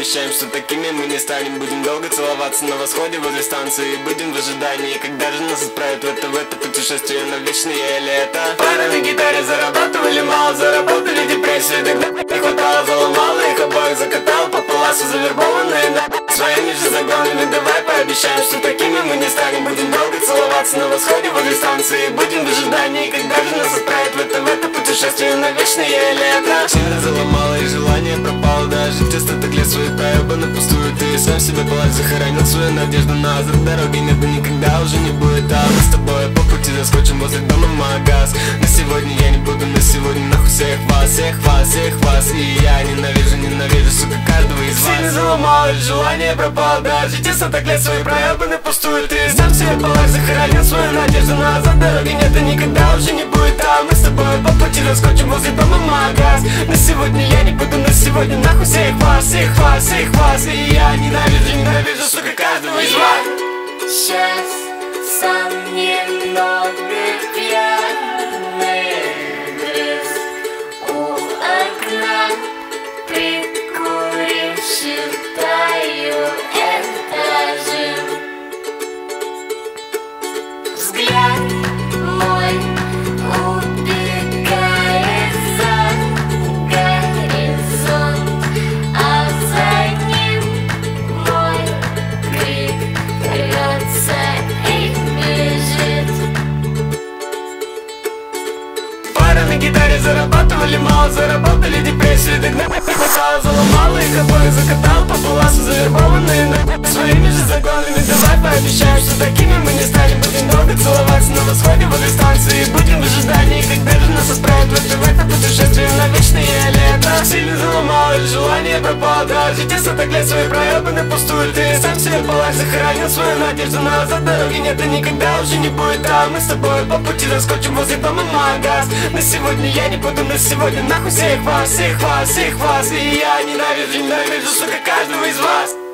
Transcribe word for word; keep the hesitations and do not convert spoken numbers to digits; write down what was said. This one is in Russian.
пообещаем, что такими мы не станем. Будем долго целоваться на восходе возле станции. Будем в ожидании, когда же нас отправят в это, в это путешествие на вечное лето. Пара на гитаре зарабатывали мало, заработали депрессию, тогда не хватало, заломало их обоих, закатал по паласу завербованные на своими же загонами. Давай пообещаем, что такими мы не станем. Будем долго целоваться на восходе возле станции. Будем в ожидании, когда же нас отправят в это, в это путешествие на вечное лето. Сильно заломало и желание пропало, даже тесто так лет свои проебаны пустую. Ты сам себе палач захоронил свою надежду назад. Дороги нет и никогда уже не будет. А мы с тобой по пути заскочим возле дома в магаз. На сегодня я не буду, на сегодня нахуй всех вас, всех вас, всех вас. И я ненавижу, ненавижу, сука, каждого из вас. Сильно заломало и желание пропало, даже тесто так лет свои проебаны пустую. Ты сам себе палач захоронил свою надежду назад. Дороги нет и никогда уже не будет. А мы с тобой по пути заскочим возле дома в магаз. На сегодня я не буду, на сегодня нахуй всех вас, всех вас, всех вас. И я ненавижу, ненавижу, сука, каждого из вас. Сейчас сам немного пьяный грыз у окна, прикурив, считаю этажи. Взгляд мой убегает за горизонт, а за ним мой крик рвется и бежит. Пара на гитаре зарабатывали мало, заработали депрессию, тогда не хватало, заломало их обоих, закатал по паласу завербованные на своими же загонами. Давай пообещаем, что такими мы не станем. Будем долго целоваться на восходе возле станции. Будем в ожидании, когда же нас отправят в это, в это путешествие на вечное лето. Сильно заломало и желание пропало, даже тесто так лет свои проебаны пустую. Ты сам себе палач захоронил свою надежду назад. Дороги нет и никогда уже не будет. А мы с тобой по пути заскочим возле дома в магаз. На сегодня я не буду, на сегодня нахуй всех вас, всех вас, всех вас. И я ненавижу, ненавижу, сука, каждого из вас.